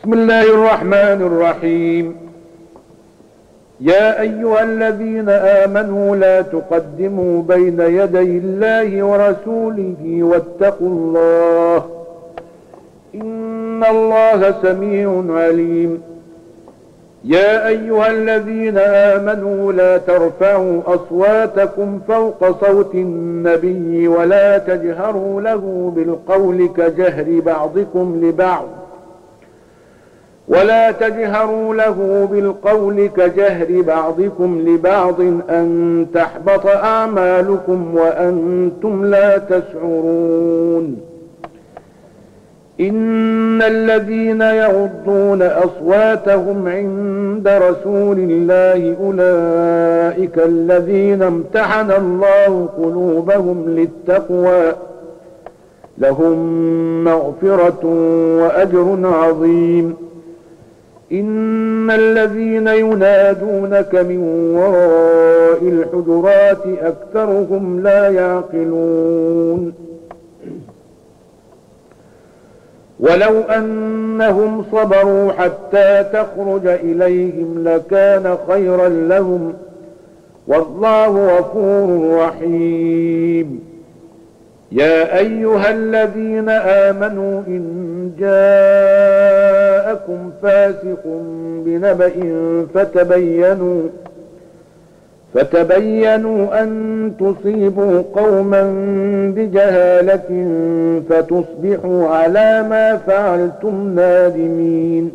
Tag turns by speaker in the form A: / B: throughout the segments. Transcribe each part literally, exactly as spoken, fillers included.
A: بسم الله الرحمن الرحيم. يا أيها الذين آمنوا لا تقدموا بين يدي الله ورسوله واتقوا الله إن الله سميع عليم. يا أيها الذين آمنوا لا ترفعوا أصواتكم فوق صوت النبي ولا تجهروا له بالقول كجهر بعضكم لبعض ولا تجهروا له بالقول كجهر بعضكم لبعض أن تحبط أعمالكم وأنتم لا تشعرون. إن الذين يغضون أصواتهم عند رسول الله أولئك الذين امتحن الله قلوبهم للتقوى لهم مغفرة وأجر عظيم. إن الذين ينادونك من وراء الحجرات أكثرهم لا يعقلون. ولو أنهم صبروا حتى تخرج إليهم لكان خيرا لهم والله غفور رحيم. يا أيها الذين آمنوا إن جاءكم فاسق بنبأ فتبينوا فتبينوا أن تصيبوا قوما بجهالة فتصبحوا على ما فعلتم نادمين.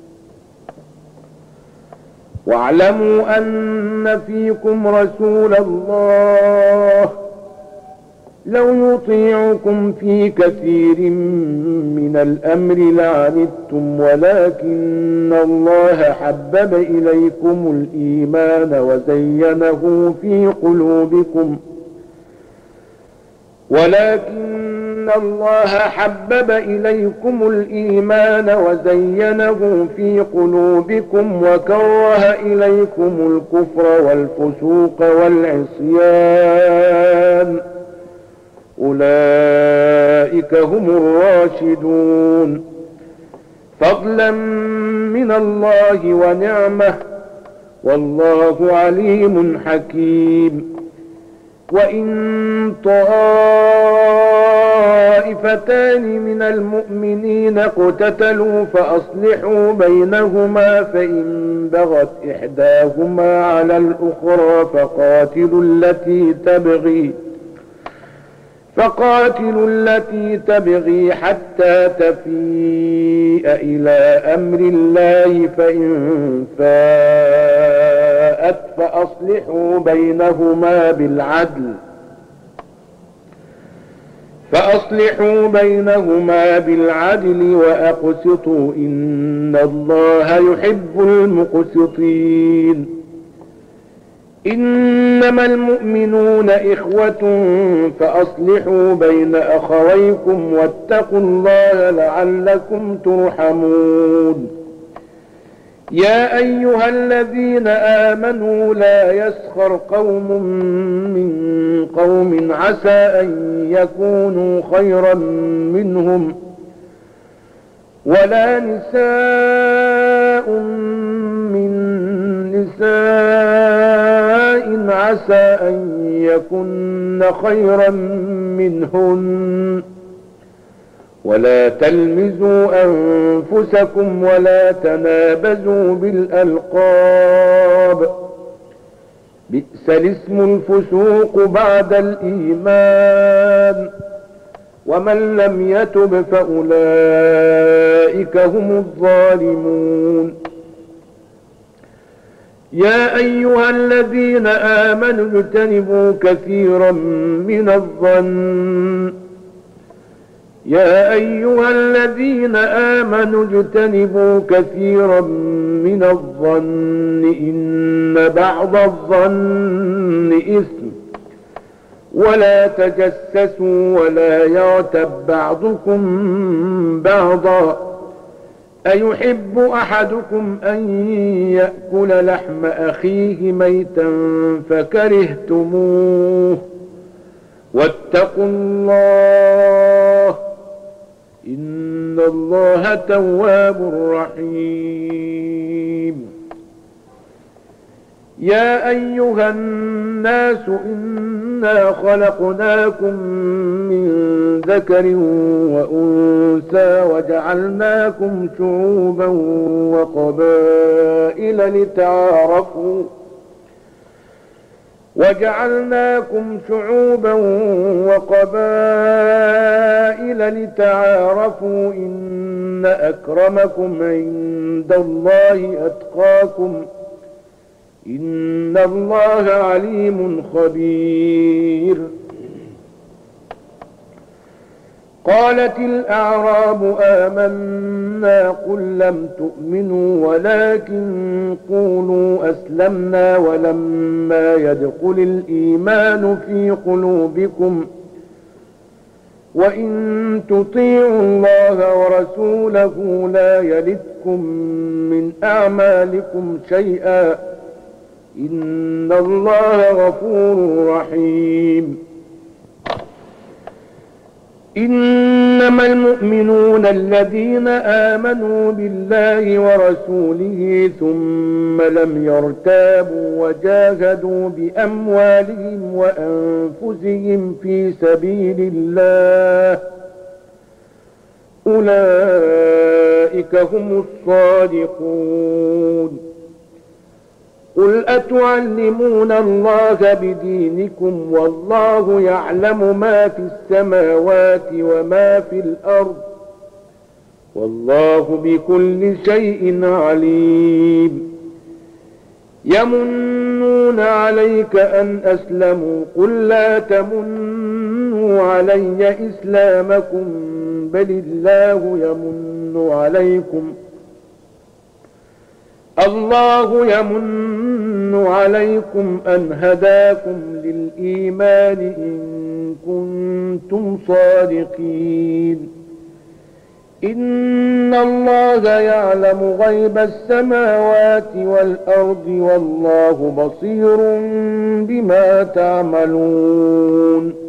A: واعلموا أن فيكم رسول الله لو يطيعكم في كثير من الأمر لعنتم ولكن الله حبب إليكم الإيمان وزينه في قلوبكم ولكن الله حبب إليكم الإيمان وزينه في قلوبكم وكره إليكم الكفر والفسوق والعصيان أولئك هم الراشدون فضلا من الله ونعمه والله عليم حكيم. وإن طائفتان من المؤمنين اقتتلوا فأصلحوا بينهما فإن بغت إحداهما على الأخرى فقاتلوا التي تبغي فقاتلوا التي تبغي حتى تفيء إلى أمر الله فإن فاءت فأصلحوا بينهما بالعدل فأصلحوا بينهما بالعدل وأقسطوا إن الله يحب المقسطين. إنما المؤمنون إخوة فأصلحوا بين أخويكم واتقوا الله لعلكم ترحمون. يا أيها الذين آمنوا لا يسخر قوم من قوم عسى أن يكونوا خيرا منهم ولا نساء من نساء عسى أن يكن خيرا منهن ولا تلمزوا أنفسكم ولا تنابزوا بالألقاب بئس الاسم الفسوق بعد الإيمان ومن لم يتب فأولئك هم الظالمون. يا أيها الذين آمنوا اجتنبوا كثيرا من الظن يا أيها الذين آمنوا اجتنبوا كثيرا من الظن إن بعض الظن إثم ولا تجسسوا ولا يغتب بعضكم بعضا أيحب أحدكم أن يأكل لحم أخيه ميتا فكرهتموه واتقوا الله إن الله تواب رحيم. يا أيها الناس إنا خلقناكم من ذكر وأنثى وجعلناكم شعوبا وقبائل لتعارفوا وجعلناكم شعوبا وقبائل لتعارفوا إن أكرمكم عند الله أتقاكم إن الله عليم خبير. قالت الأعراب آمنا قل لم تؤمنوا ولكن قولوا أسلمنا ولما يدخل الإيمان في قلوبكم وإن تطيعوا الله ورسوله لا يلدكم من أعمالكم شيئا إن الله غفور رحيم. إنما المؤمنون الذين آمنوا بالله ورسوله ثم لم يرتابوا وجاهدوا بأموالهم وأنفسهم في سبيل الله أولئك هم الصادقون. قل أتعلمون الله بدينكم والله يعلم ما في السماوات وما في الأرض والله بكل شيء عليم. يمنون عليك أن أسلموا قل لا تمنوا علي إسلامكم بل الله يمن عليكم الله يمن عليكم أن هداكم للإيمان إن كنتم صادقين. إن الله يعلم غيب السماوات والأرض والله بصير بما تعملون.